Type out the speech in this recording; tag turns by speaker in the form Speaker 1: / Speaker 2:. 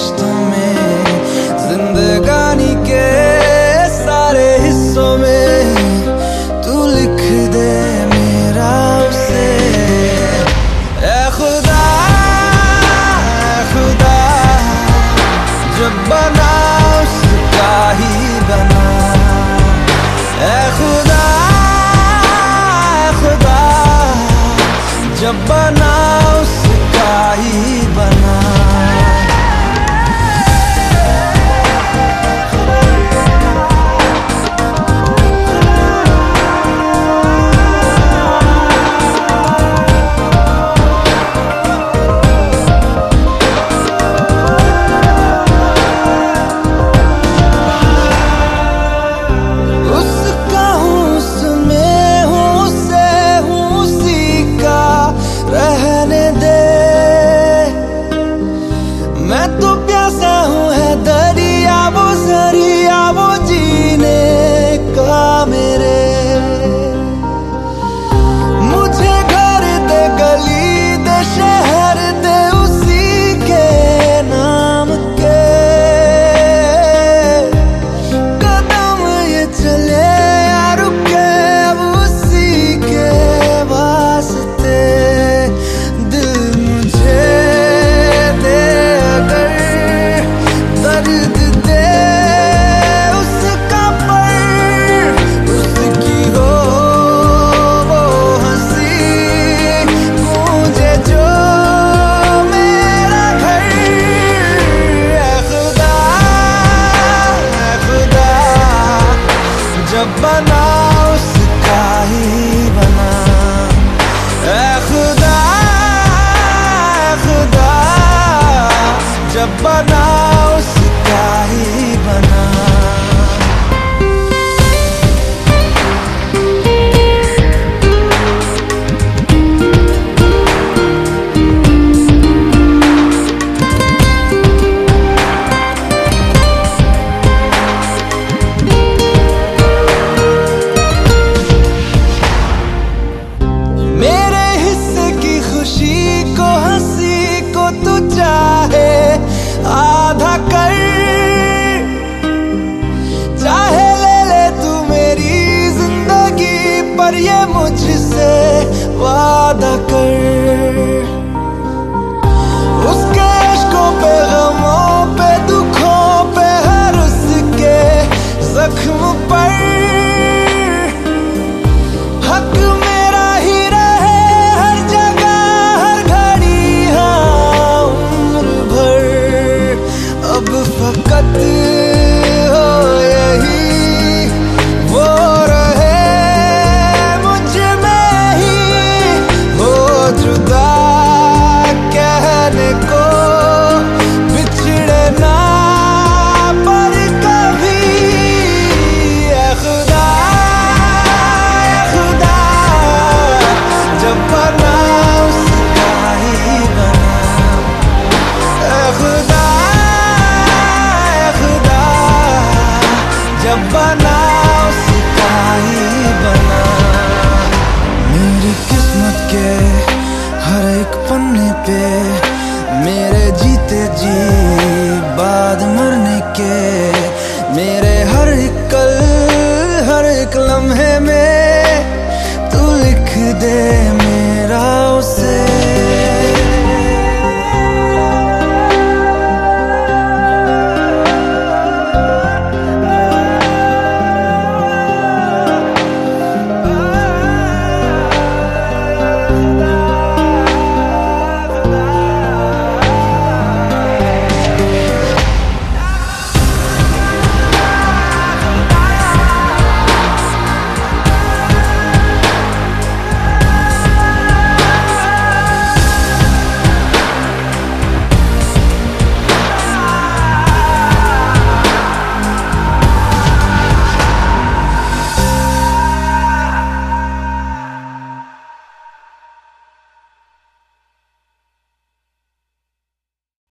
Speaker 1: रिश्तों में, जिंदगानी के सारे हिस्सों में तू लिख दे मेरा उसे। ऐ खुदा जब बना उसका ही बना। ऐ खुदा जब बना उसका ही बना। मैं तो प्यासा हूँ है दरिया वो जरिया वो जीने का मेरे। मुझे घर दे गली दे शहर दे उसी के नाम के। कदम ये चले या रुके अब उसी के वास्ते। दिल मुझे दर्द दे उसका पर उसकी हो वो हंसी गूंजे जो मेरा घर। ऐ खुदा जब बना उसका ही बना। ऐ खुदा जब बना उसका ही बना। मेरे हिस्से की खुशी को हंसी को तू चाहे आधा कर। चाहे ले ले तू मेरी जिंदगी पर ये मुझसे वादा कर। उसके इश्कों पे गमों पे दुखों पे हर उसके जख्म पर हक मेरा ही रहे हर जगह हर घड़ी हाँ उम्र भर। अब फकत हो यही वो रहे मुझ में ही हो जुदा कहने को बिछड़े ना पर कभी। ऐ खुदा जब बना उसका ही बना। ऐ खुदा जब बना उसका ही बना। मेरी किस्मत के हर एक पन्ने पे मेरे जीते जी बाद मरने के मेरे हर एक कल हर एक लम्हे में तू लिख दे मेरा